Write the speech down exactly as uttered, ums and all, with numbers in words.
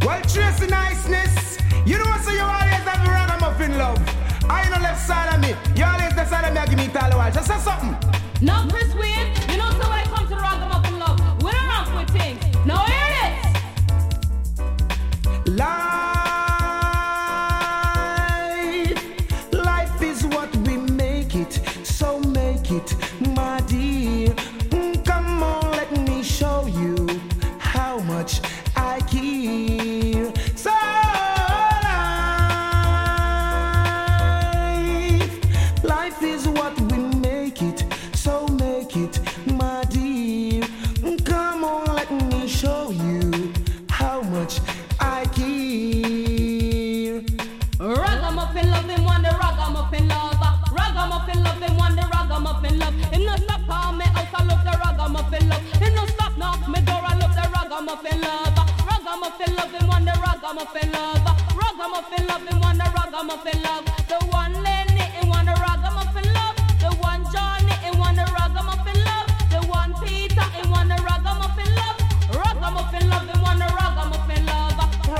Well, Tracy niceness. You know, so you always have the ragamuffin love. I ain't no left side of me. You always the side of me. I give me tall while. Just say something. Now, Chris Wayne, you know, so when it comes to ragamuffin love, we don't rock with things. Now, hear this. Life, life is what we make it. So make it, my dear. Mm, come on, let me show you how much I care. So life, life is what we make it. So make it, my dear. Mm, come on, let me show you how much I care. Ragamuffin love him one the ragamuffin love. Ragamuffin love him one the ragamuffin love. Him no stop on me house, I love the ragamuffin love. Him no stop knock me door, I love the ragamuffin love. Ragamuffin love him one the ragamuffin love. Ragamuffin love him one the ragamuffin love. The one lady